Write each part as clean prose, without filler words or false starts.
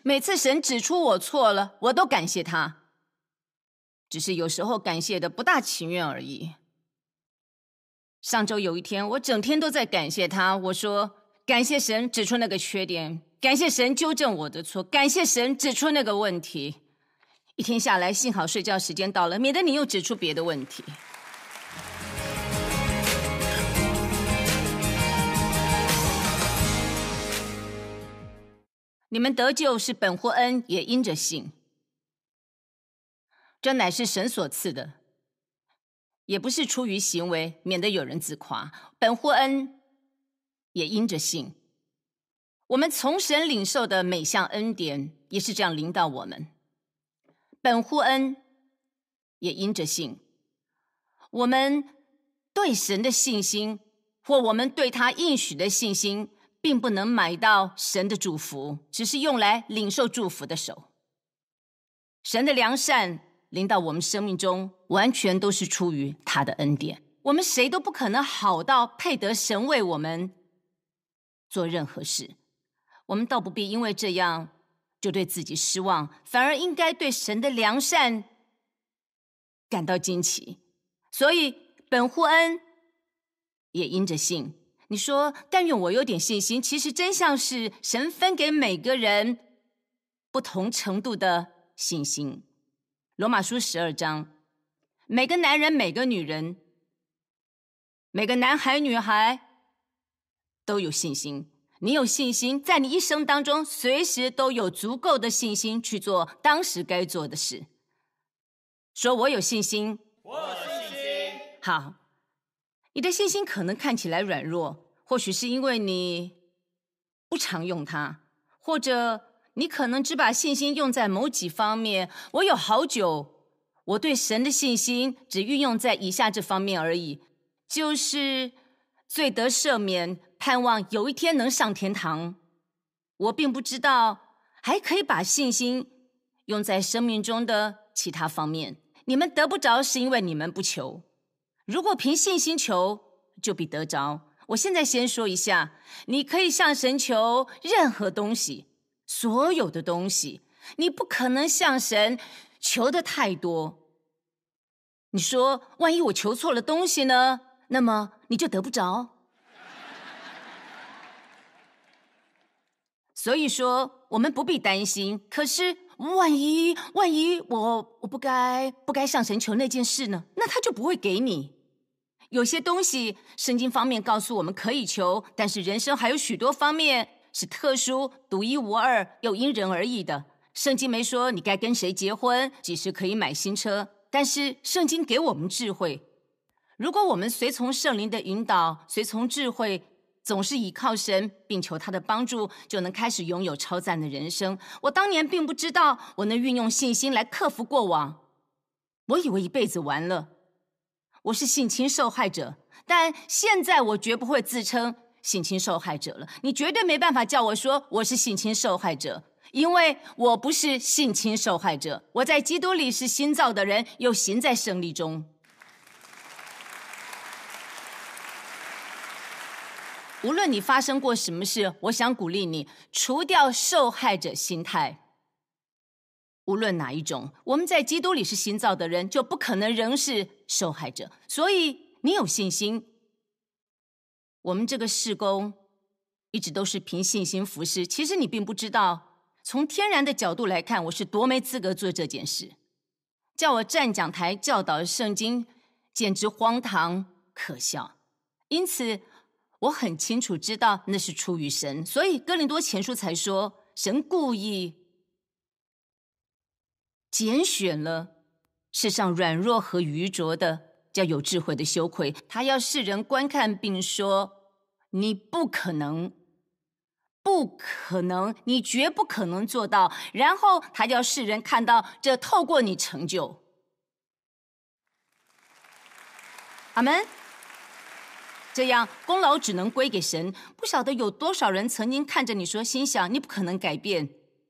每次神指出我错了，我都感谢他，只是有时候感谢的不大情愿而已。上周有一天，我整天都在感谢他，我说感谢神指出那个缺点，感谢神纠正我的错，感谢神指出那个问题。一天下来，幸好睡觉时间到了，免得你又指出别的问题。你们得救是本乎恩，也因着信。这乃是神所赐的，也不是出于行为，免得有人自夸。本乎恩，也因着信。我们从神领受的每项恩典，也是这样临到我们。本乎恩，也因着信。我们对神的信心，或我们对他应许的信心，并不能买到神的祝福，只是用来领受祝福的手。神的良善临到我们生命中，完全都是出于他的恩典。我们谁都不可能好到配得神为我们做任何事，我们倒不必因为这样就对自己失望，反而应该对神的良善感到惊奇。所以本乎恩，也因着信。你说但愿我有点信心，其实真相是神分给每个人不同程度的信心。罗马书12章，每个男人每个女人，每个男孩女孩都有信心。你有信心，在你一生当中随时都有足够的信心去做当时该做的事。说我有信心， 我有信心。 好，你的信心可能看起来软弱，或许是因为你不常用它，或者你可能只把信心用在某几方面。我有好久，我对神的信心只运用在以下这方面而已，就是罪得赦免，盼望有一天能上天堂。我并不知道还可以把信心用在生命中的其他方面。你们得不着是因为你们不求，如果凭信心求，就必得着。我现在先说一下，你可以向神求任何东西，所有的东西，你不可能向神求的太多。你说万一我求错了东西呢？那么你就得不着。所以说我们不必担心，可是万一我不该向神求那件事呢？那他就不会给你。有些东西圣经方面告诉我们可以求，但是人生还有许多方面是特殊、独一无二又因人而异的。圣经没说你该跟谁结婚，几时可以买新车，但是圣经给我们智慧。如果我们随从圣灵的引导，随从智慧，总是倚靠神并求他的帮助，就能开始拥有超赞的人生。我当年并不知道我能运用信心来克服过往，我以为一辈子完了，我是性侵受害者，但现在我绝不会自称性侵受害者了。你绝对没办法叫我说我是性侵受害者，因为我不是性侵受害者。我在基督里是新造的人，又行在胜利中。无论你发生过什么事，我想鼓励你除掉受害者心态。无论哪一种，我们在基督里是新造的人，就不可能仍是受害者。所以你有信心。我们这个事工一直都是凭信心服事，其实你并不知道，从天然的角度来看，我是多没资格做这件事。叫我站讲台教导圣经，简直荒唐可笑。因此我很清楚知道那是出于神，所以哥林多前书才说，神故意拣选了世上软弱和愚拙的，叫有智慧的羞愧。他要世人观看并说，你不可能，你绝不可能做到。然后他要世人看到这透过你成就。阿们。这样功劳只能归给神。不晓得有多少人曾经看着你说，心想你不可能改变，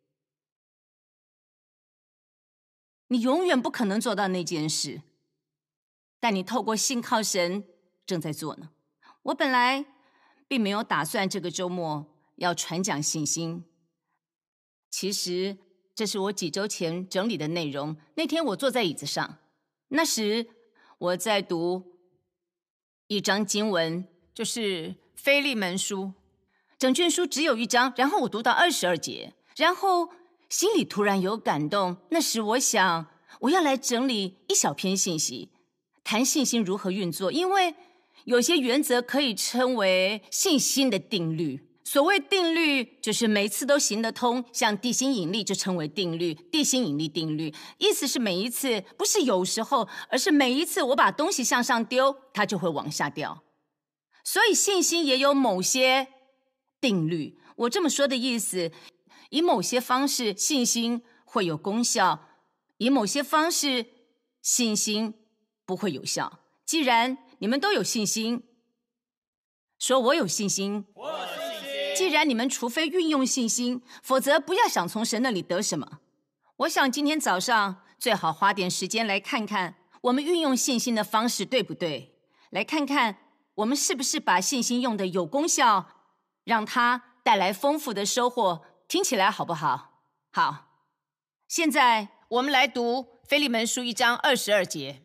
你永远不可能做到那件事，但你透过信靠神正在做呢。我本来并没有打算这个周末要传讲信心， 其实这是我几周前整理的内容。那天我坐在椅子上，那时我在读一章经文，就是腓利门书。整卷书只有一章，然后我读到22节，然后心里突然有感动。那时我想，我要来整理一小篇信息，谈信心如何运作，因为有些原则可以称为信心的定律。所谓定律，就是每次都行得通，像地心引力就称为定律，地心引力定律，意思是每一次，不是有时候，而是每一次我把东西向上丢，它就会往下掉。所以信心也有某些定律。我这么说的意思，以某些方式信心会有功效，以某些方式信心不会有效。既然你们都有信心，说我有信心，我有信心。既然你们除非运用信心，否则不要想从神那里得什么。我想今天早上最好花点时间来看看我们运用信心的方式对不对，来看看我们是不是把信心用的有功效，让它带来丰富的收获。听起来好不好？好，现在我们来读腓利门书1章22节。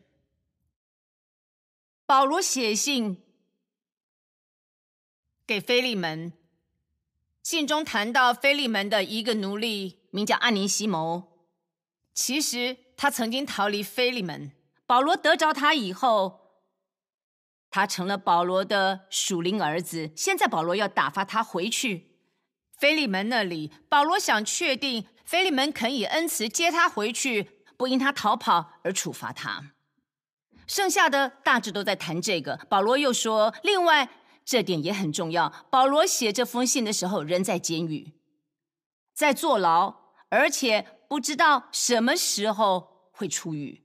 保罗写信给腓利门，信中谈到腓利门的一个奴隶名叫阿尼西谋。其实他曾经逃离腓利门，保罗得着他以后，他成了保罗的属灵儿子。现在保罗要打发他回去腓利门那里，保罗想确定腓利门肯以恩慈接他回去，不因他逃跑而处罚他。剩下的大致都在谈这个。保罗又说，另外这点也很重要，保罗写这封信的时候人在监狱，在坐牢，而且不知道什么时候会出狱。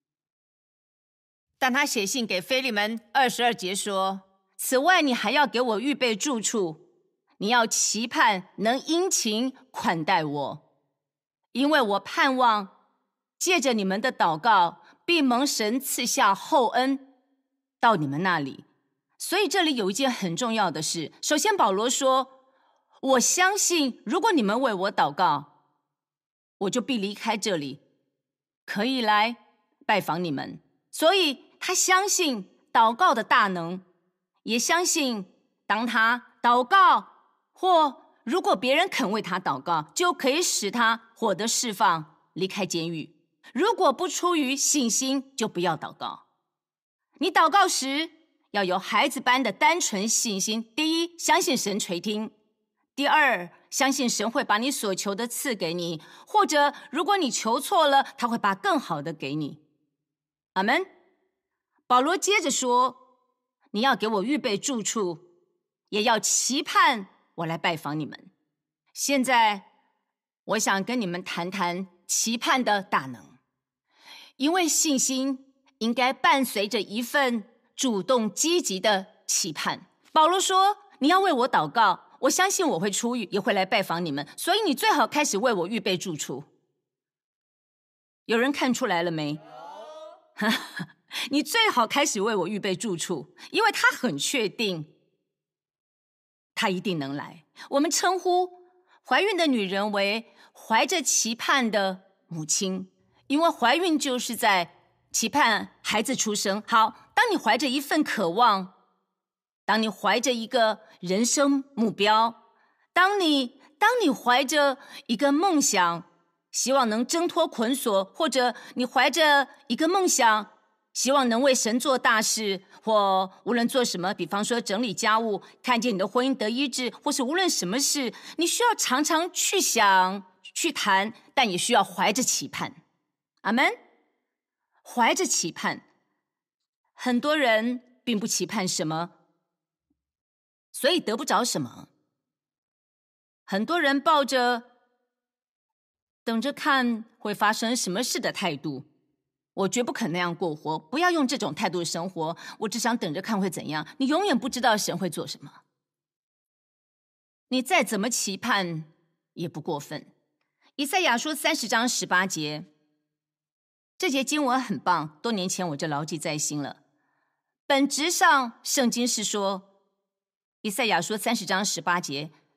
但他写信给腓利门22节说，此外你还要给我预备住处，你要期盼能殷勤款待我，因为我盼望借着你们的祷告必蒙神赐下厚恩到你们那里。所以这里有一件很重要的事。首先保罗说，我相信如果你们为我祷告，我就必离开这里，可以来拜访你们。所以他相信祷告的大能，也相信当他祷告，或如果别人肯为他祷告，就可以使他获得释放，离开监狱。如果不出于信心，就不要祷告。你祷告时要有孩子般的单纯信心。第一，相信神垂听；第二，相信神会把你所求的赐给你，或者如果你求错了，他会把更好的给你。阿们。保罗接着说，你要给我预备住处，也要期盼我来拜访你们。现在我想跟你们谈谈期盼的大能，因为信心应该伴随着一份主动积极的期盼。保罗说，你要为我祷告，我相信我会出狱，也会来拜访你们，所以你最好开始为我预备住处。有人看出来了没？你最好开始为我预备住处，因为他很确定他一定能来。我们称呼怀孕的女人为怀着期盼的母亲，因为怀孕就是在期盼孩子出生。好，当你怀着一份渴望，当你怀着一个人生目标，当你怀着一个梦想，希望能挣脱捆锁，或者你怀着一个梦想，希望能为神做大事，或无论做什么，比方说整理家务，看见你的婚姻得医治，或是无论什么事，你需要常常去想去谈，但也需要怀着期盼。阿们。怀着期盼。很多人并不期盼什么，所以得不着什么。很多人抱着等着看会发生什么事的态度，我绝不肯那样过活。不要用这种态度生活，我只想等着看会怎样。你永远不知道神会做什么，你再怎么期盼也不过分。以赛亚书30章18节，这节经文很棒，多年前我就牢记在心了。本质上圣经是说，以赛亚书30章18节，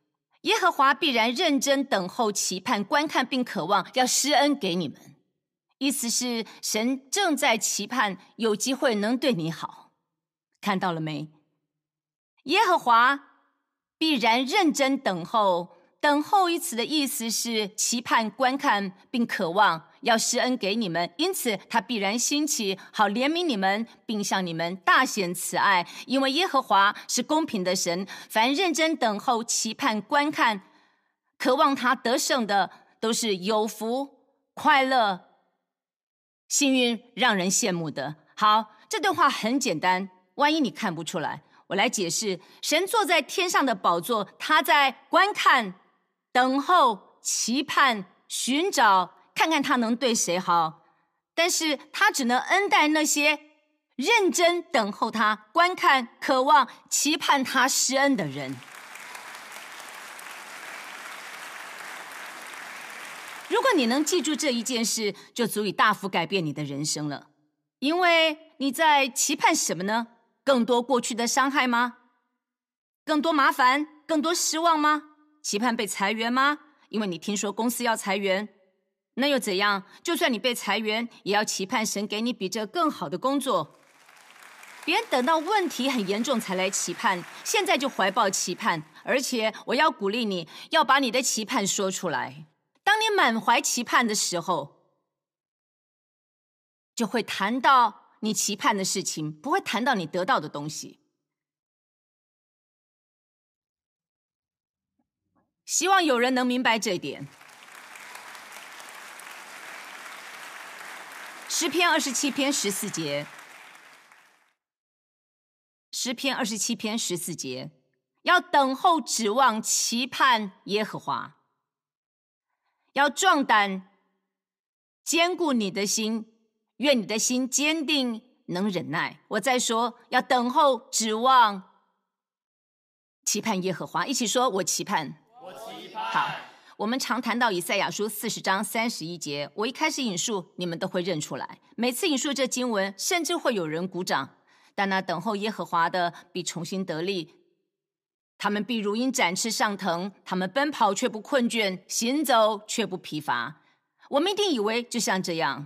耶和华必然认真等候、期盼、观看，并渴望要施恩给你们。意思是，神正在期盼有机会能对你好。看到了没？耶和华必然认真等候。等候一词的意思是期盼、观看，并渴望要施恩给你们，因此他必然兴起，好怜悯你们，并向你们大显慈爱。因为耶和华是公平的神，凡认真等候、期盼、观看、渴望他得胜的，都是有福、快乐、幸运，让人羡慕的。好，这段话很简单，万一你看不出来，我来解释。神坐在天上的宝座，他在观看、等候、期盼、寻找，看看他能对谁好，但是他只能恩待那些认真等候他、观看、渴望、期盼他施恩的人。如果你能记住这一件事，就足以大幅改变你的人生了。因为你在期盼什么呢？更多过去的伤害吗？更多麻烦？更多失望吗？期盼被裁员吗？因为你听说公司要裁员，那又怎样？就算你被裁员，也要期盼神给你比这更好的工作。别人等到问题很严重才来期盼，现在就怀抱期盼，而且我要鼓励你，要把你的期盼说出来。当你满怀期盼的时候，就会谈到你期盼的事情，不会谈到你得到的东西。希望有人能明白这一点。诗篇27篇14节，诗篇27篇14节，要等候、指望、期盼耶和华，要壮胆，坚固你的心，愿你的心坚定，能忍耐。我再说，要等候、指望、期盼耶和华。一起说，我期盼。好，我们常谈到以赛亚书40章31节，我一开始引述，你们都会认出来。每次引述这经文，甚至会有人鼓掌。但那等候耶和华的必重新得力，他们必如鹰展翅上腾，他们奔跑却不困倦，行走却不疲乏。我们一定以为就像这样。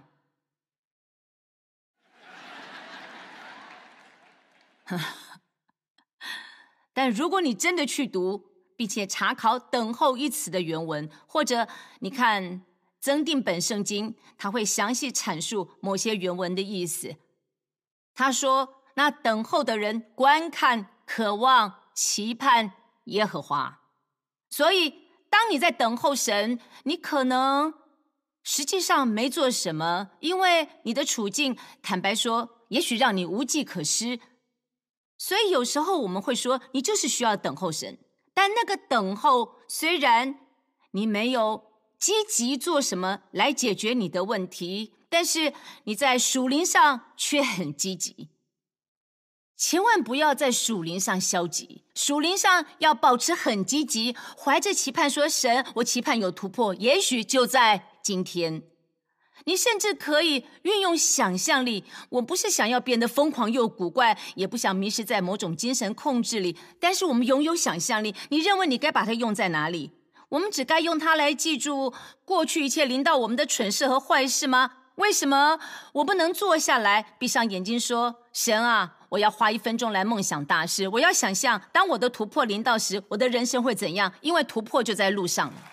但如果你真的去读，并且查考等候一词的原文，或者你看增订本圣经，他会详细阐述某些原文的意思。他说，那等候的人观看、渴望、期盼耶和华。所以当你在等候神，你可能实际上没做什么，因为你的处境，坦白说，也许让你无计可施。所以有时候我们会说，你就是需要等候神。但那个等候，虽然你没有积极做什么来解决你的问题，但是你在属灵上却很积极。千万不要在属灵上消极，属灵上要保持很积极，怀着期盼说，神，我期盼有突破，也许就在今天。你甚至可以运用想象力，我不是想要变得疯狂又古怪，也不想迷失在某种精神控制里，但是我们拥有想象力，你认为你该把它用在哪里？我们只该用它来记住过去一切临到我们的蠢事和坏事吗？为什么我不能坐下来，闭上眼睛说，神啊，我要花1分钟来梦想大事，我要想象当我的突破临到时，我的人生会怎样，因为突破就在路上了。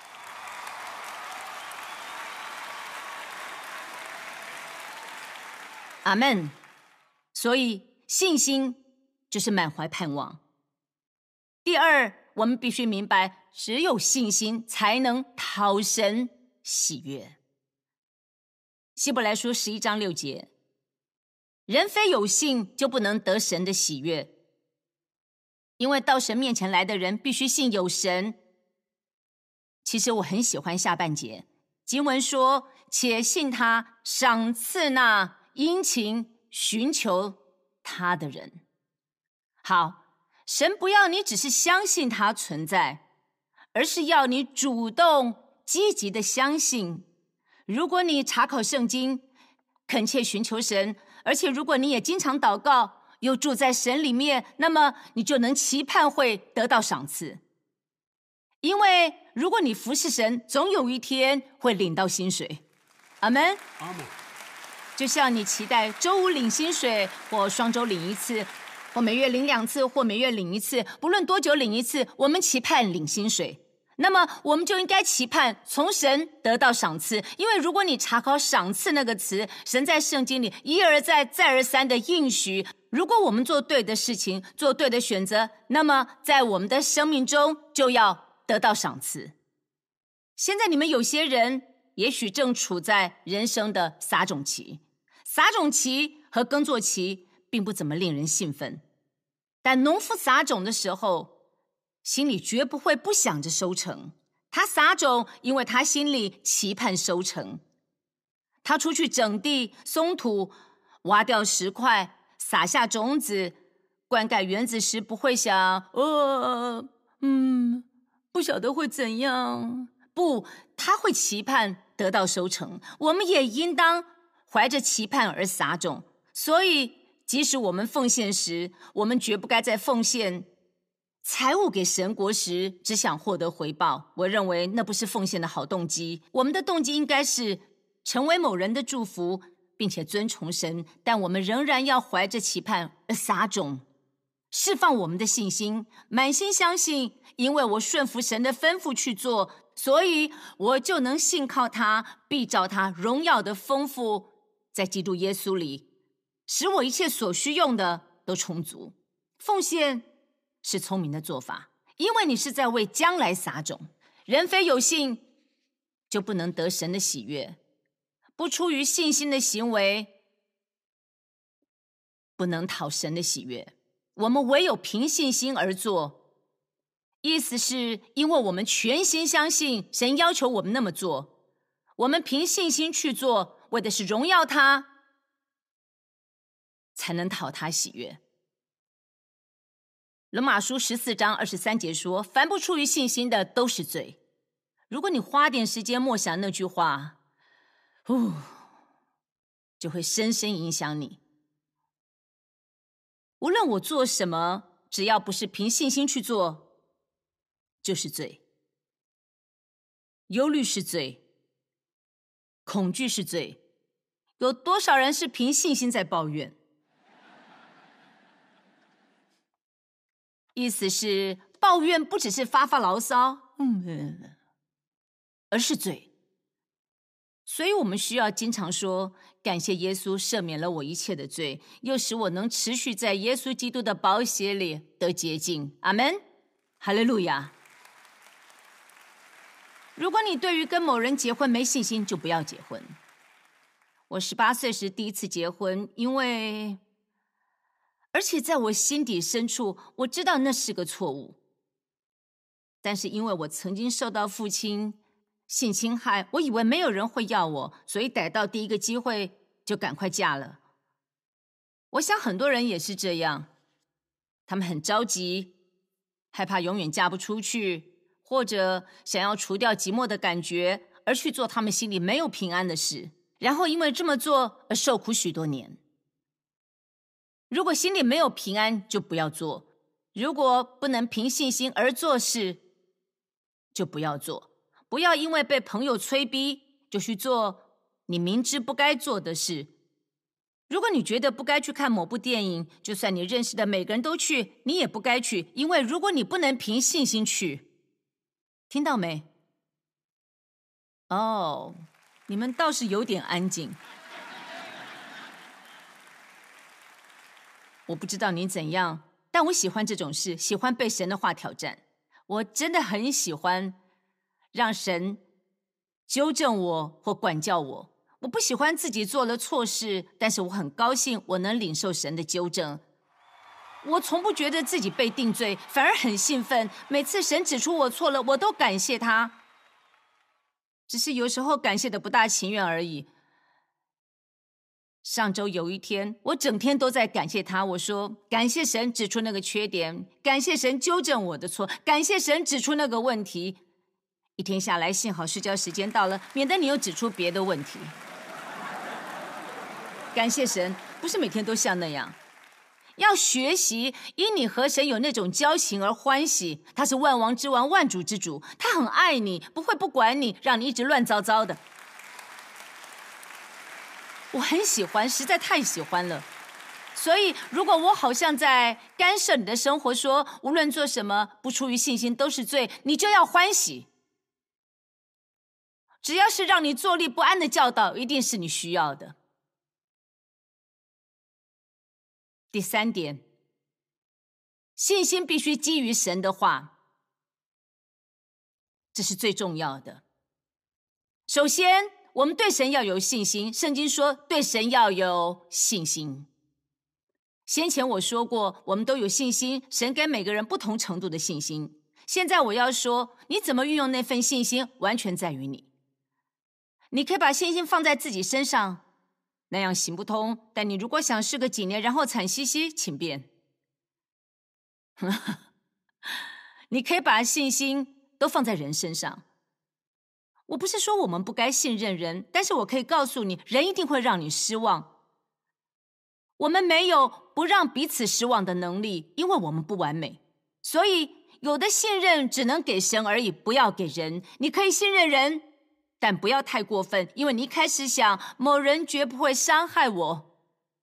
阿们。所以信心就是满怀盼望。第二，我们必须明白，只有信心才能讨神喜悦。希伯来书11章6节，人非有信就不能得神的喜悦，因为到神面前来的人必须信有神。其实我很喜欢下半节，经文说，且信他赏赐那殷勤寻求他的人。好，神不要你只是相信他存在，而是要你主动积极的相信。如果你查考圣经，恳切寻求神，而且如果你也经常祷告，又住在神里面，那么你就能期盼会得到赏赐。 因为如果你服侍神，总有一天会领到薪水。阿们。 阿们。 就像你期待周五领薪水，或双周领一次，或每月领2次，或每月领1次，不论多久领一次，我们期盼领薪水。那么我们就应该期盼从神得到赏赐，因为如果你查考赏赐那个词，神在圣经里一而再再而三的应许，如果我们做对的事情，做对的选择，那么在我们的生命中就要得到赏赐。现在你们有些人也许正处在人生的撒种期，撒种期和耕作期并不怎么令人兴奋，但农夫撒种的时候心里绝不会不想着收成，他撒种，因为他心里期盼收成。他出去整地、松土、挖掉石块、撒下种子、灌溉园子时，不会想，不晓得会怎样。不，他会期盼得到收成。我们也应当怀着期盼而撒种。所以，即使我们奉献时，我们绝不该在奉献财物给神国时只想获得回报。我认为那不是奉献的好动机。我们的动机应该是成为某人的祝福，并且尊崇神，但我们仍然要怀着期盼而撒种，释放我们的信心，满心相信，因为我顺服神的吩咐去做，所以我就能信靠他，必照他荣耀的丰富，在基督耶稣里，使我一切所需用的都充足。奉献是聪明的做法，因为你是在为将来撒种。人非有信，就不能得神的喜悦。不出于信心的行为，不能讨神的喜悦。我们唯有凭信心而做，意思是因为我们全心相信神要求我们那么做，我们凭信心去做，为的是荣耀他，才能讨他喜悦。罗马书14章23节说，凡不出于信心的都是罪。如果你花点时间默想那句话，就会深深影响你。无论我做什么，只要不是凭信心去做，就是罪。忧虑是罪，恐惧是罪。有多少人是凭信心在抱怨？意思是抱怨不只是发发牢骚，而是罪。所以我们需要经常说，感谢耶稣赦免了我一切的罪，又使我能持续在耶稣基督的宝血里得洁净。阿们，哈利路亚。如果你对于跟某人结婚没信心，就不要结婚。我18岁时第一次结婚，而且在我心底深处，我知道那是个错误。但是因为我曾经受到父亲性侵害，我以为没有人会要我，所以逮到第一个机会就赶快嫁了。我想很多人也是这样，他们很着急，害怕永远嫁不出去，或者想要除掉寂寞的感觉，而去做他们心里没有平安的事，然后因为这么做而受苦许多年。如果心里没有平安，就不要做；如果不能凭信心而做事，就不要做。不要因为被朋友催逼，就去做你明知不该做的事。如果你觉得不该去看某部电影，就算你认识的每个人都去，你也不该去，因为如果你不能凭信心去，听到没？你们倒是有点安静。我不知道你怎样，但我喜欢这种事，喜欢被神的话挑战。我真的很喜欢让神纠正我或管教我。我不喜欢自己做了错事，但是我很高兴我能领受神的纠正。我从不觉得自己被定罪，反而很兴奋。每次神指出我错了，我都感谢他，只是有时候感谢的不大情愿而已。上周有一天，我整天都在感谢他。我说，感谢神指出那个缺点，感谢神纠正我的错，感谢神指出那个问题。一天下来，幸好睡觉时间到了，免得你又指出别的问题。感谢神，不是每天都像那样。 要学习因你和神有那种交情而欢喜。他是万王之王，万主之主，他很爱你，不会不管你，让你一直乱糟糟的。我很喜欢，实在太喜欢了。所以如果我好像在干涉你的生活，说无论做什么不出于信心都是罪，你就要欢喜。只要是让你坐立不安的教导，一定是你需要的。第3点，信心必须基于神的话，这是最重要的。首先，我们对神要有信心，圣经说对神要有信心。先前我说过，我们都有信心，神给每个人不同程度的信心。现在我要说，你怎么运用那份信心，完全在于你。你可以把信心放在自己身上，那样行不通，但你如果想试个几年，然后惨兮兮，请便。你可以把信心都放在人身上。我不是说我们不该信任人，但是我可以告诉你，人一定会让你失望。我们没有不让彼此失望的能力，因为我们不完美。所以有的信任只能给神而已，不要给人。你可以信任人，但不要太过分，因为你一开始想某人绝不会伤害我，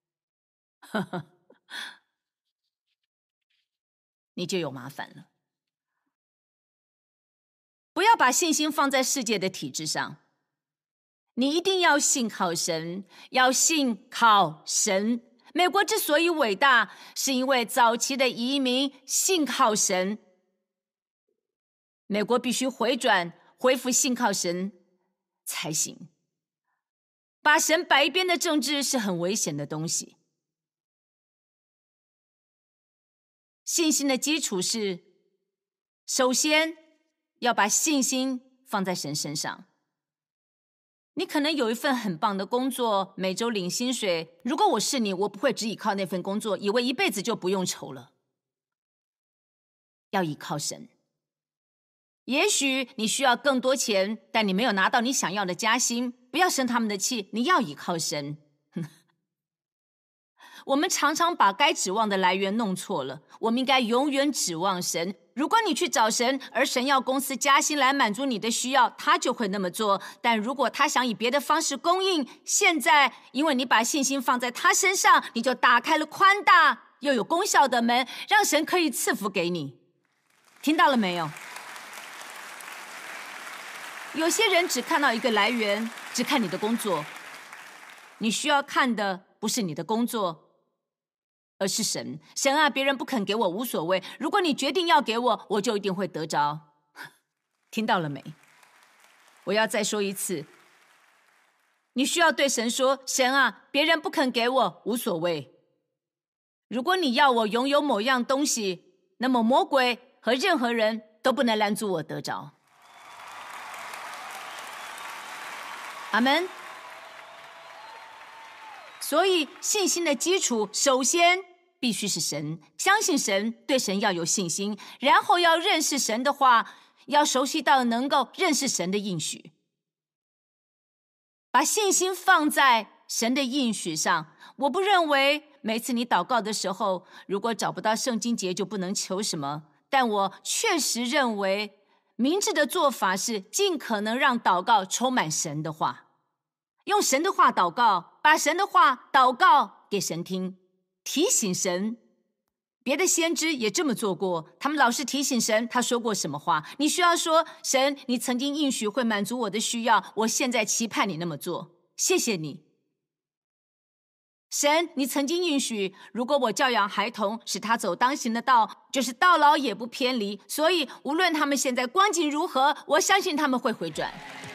你就有麻烦了。不要把信心放在世界的体制上，你一定要信靠神，要信靠神。美国之所以伟大，是因为早期的移民信靠神。美国必须回转，恢复信靠神才行。把神摆一边的政治是很危险的东西。信心的基础是，首先要把信心放在神身上。你可能有一份很棒的工作，每周领薪水。如果我是你，我不会只依靠那份工作，以为一辈子就不用愁了。要依靠神。也许你需要更多钱，但你没有拿到你想要的加薪，不要生他们的气，你要依靠神。我们常常把该指望的来源弄错了，我们应该永远指望神。如果你去找神，而神要公司加薪来满足你的需要，他就会那么做。但如果他想以别的方式供应，现在因为你把信心放在他身上，你就打开了宽大又有功效的门，让神可以赐福给你。听到了没有？有些人只看到一个来源，只看你的工作。你需要看的不是你的工作，而是神。神啊，别人不肯给我无所谓，如果你决定要给我，我就一定会得着。听到了没？我要再说一次，你需要对神说，神啊，别人不肯给我无所谓。如果你要我拥有某样东西，那么魔鬼和任何人都不能拦阻我得着。阿们。所以信心的基础，首先必须是神，相信神，对神要有信心，然后要认识神的话，要熟悉到能够认识神的应许。把信心放在神的应许上。我不认为每次你祷告的时候，如果找不到圣经节就不能求什么，但我确实认为明智的做法是尽可能让祷告充满神的话，用神的话祷告，把神的话祷告给神听，提醒神。别的先知也这么做过，他们老是提醒神他说过什么话。你需要说，神，你曾经应许会满足我的需要，我现在期盼你那么做，谢谢你。神，你曾经应许，如果我教养孩童，使他走当行的道，就是到老也不偏离，所以无论他们现在光景如何，我相信他们会回转。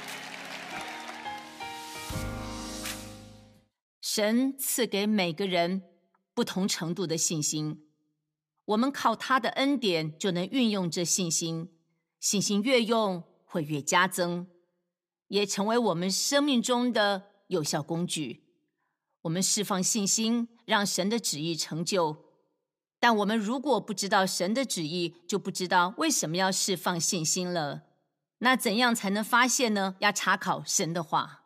神赐给每个人不同程度的信心，我们靠他的恩典就能运用这信心，信心越用会越加增，也成为我们生命中的有效工具。我们释放信心，让神的旨意成就。但我们如果不知道神的旨意，就不知道为什么要释放信心了。那怎样才能发现呢？要查考神的话。